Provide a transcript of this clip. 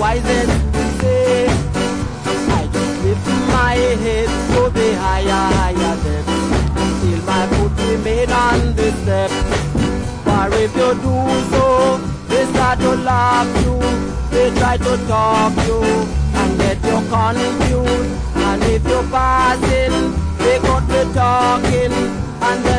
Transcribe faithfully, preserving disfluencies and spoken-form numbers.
wisest to say, I just lift my head to the higher, higher depths, till my foot remain on the step. For if you do so, they start to laugh you, they try to talk you, and get you confused. And if you're passing, they got to talking, and then